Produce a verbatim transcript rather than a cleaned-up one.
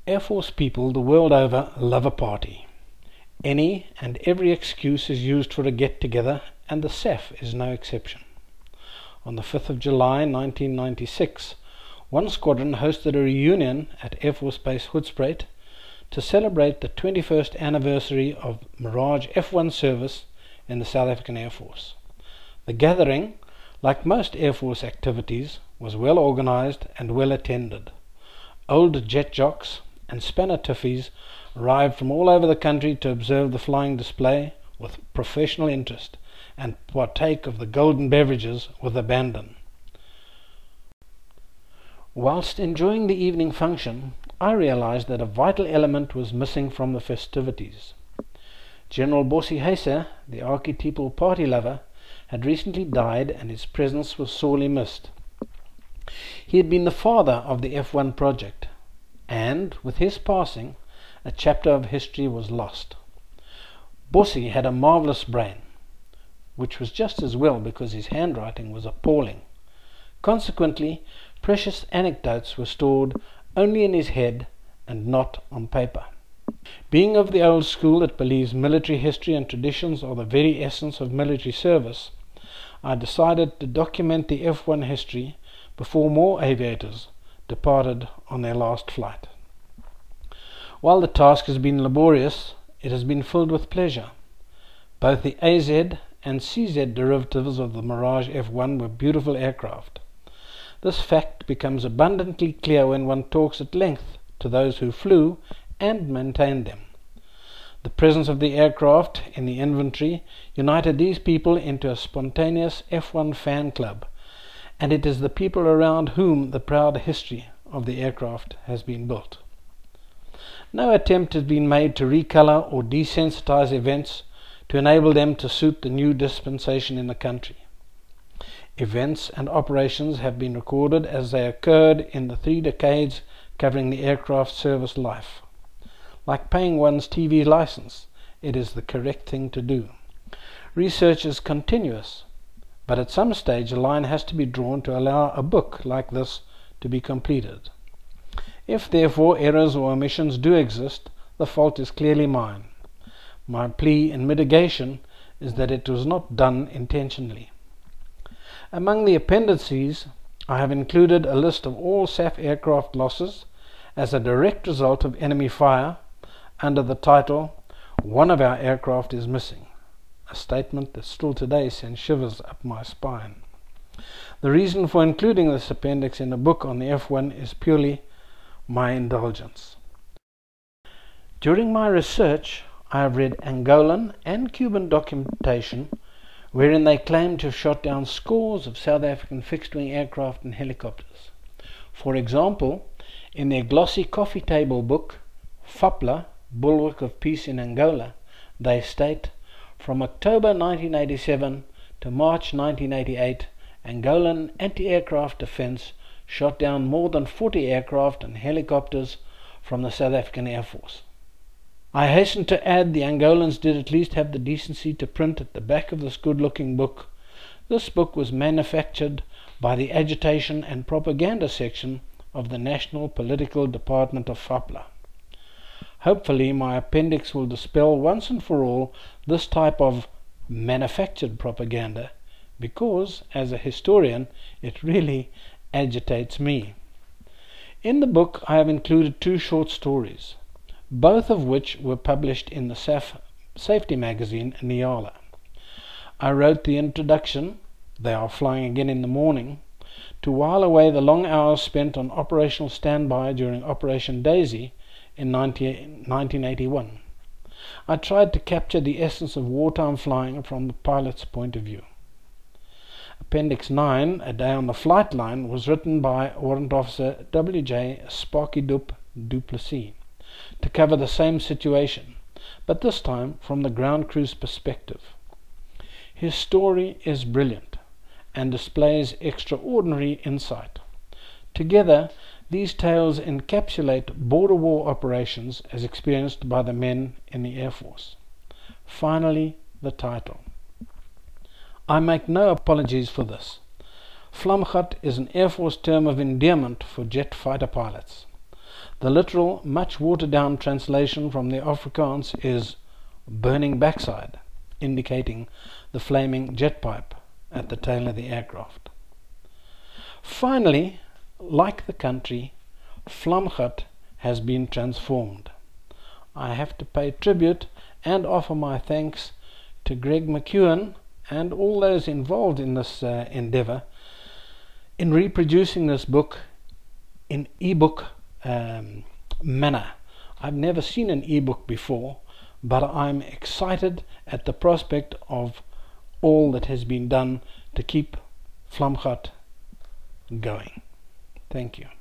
Air Force people the world over love a party. Any and every excuse is used for a get-together, and the S A F is no exception. On the fifth of July nineteen ninety-six, one squadron hosted a reunion at Air Force Base Hoedspruit to celebrate the twenty-first anniversary of Mirage F one service in the South African Air Force. The gathering, like most Air Force activities, was well organized and well attended. Old jet jocks and spanner tiffies arrived from all over the country to observe the flying display with professional interest and partake of the golden beverages with abandon. Whilst enjoying the evening function, I realized that a vital element was missing from the festivities. General Bossie Hesse, the archetypal party lover, had recently died, and his presence was sorely missed. He had been the father of the F one project, and with his passing, a chapter of history was lost. Bossie had a marvelous brain, which was just as well because his handwriting was appalling. Consequently, precious anecdotes were stored only in his head and not on paper. Being of the old school that believes military history and traditions are the very essence of military service, I decided to document the F one history before more aviators departed on their last flight. While the task has been laborious, it has been filled with pleasure. Both the A Z and C Z derivatives of the Mirage F one were beautiful aircraft. This fact becomes abundantly clear when one talks at length to those who flew and maintained them. The presence of the aircraft in the inventory united these people into a spontaneous F one fan club, and it is the people around whom the proud history of the aircraft has been built. No attempt has been made to recolor or desensitize events to enable them to suit the new dispensation in the country. Events and operations have been recorded as they occurred in the three decades covering the aircraft service life. Like paying one's T V license, it is the correct thing to do. Research is continuous, but at some stage a line has to be drawn to allow a book like this to be completed. If therefore errors or omissions do exist, the fault is clearly mine. My plea in mitigation is that it was not done intentionally. Among the appendices, I have included a list of all S A F aircraft losses as a direct result of enemy fire under the title, "One of our aircraft is missing," a statement that still today sends shivers up my spine. The reason for including this appendix in a book on the F one is purely my indulgence. During my research, I have read Angolan and Cuban documentation wherein they claim to have shot down scores of South African fixed-wing aircraft and helicopters. For example, in their glossy coffee table book, FAPLA, Bulwark of Peace in Angola, they state, from October nineteen eighty-seven to March nineteen eighty-eight, Angolan anti-aircraft defense shot down more than forty aircraft and helicopters from the South African Air Force. I hasten to add the Angolans did at least have the decency to print at the back of this good-looking book, "This book was manufactured by the Agitation and Propaganda section of the National Political Department of FAPLA." Hopefully my appendix will dispel once and for all this type of manufactured propaganda, because, as a historian, it really agitates me. In the book I have included two short stories, both of which were published in the S A F safety magazine, Niala. I wrote the introduction, "They are flying again in the morning," to while away the long hours spent on operational standby during Operation Daisy in nineteen eighty-one. I tried to capture the essence of wartime flying from the pilot's point of view. Appendix nine, A Day on the Flight Line, was written by Warrant Officer W J Sparky Dup du Plessis to cover the same situation, but this time from the ground crew's perspective. His story is brilliant and displays extraordinary insight. Together, these tales encapsulate border war operations as experienced by the men in the Air Force. Finally, the title. I make no apologies for this. Vlamgat is an Air Force term of endearment for jet fighter pilots. The literal, much watered-down translation from the Afrikaans is burning backside, indicating the flaming jet pipe at the tail of the aircraft. Finally, like the country, Vlamgat has been transformed. I have to pay tribute and offer my thanks to Greg McEwen and all those involved in this uh, endeavor in reproducing this book in ebook um, manner. I've never seen an ebook before, but I'm excited at the prospect of all that has been done to keep Vlamgat going. Thank you.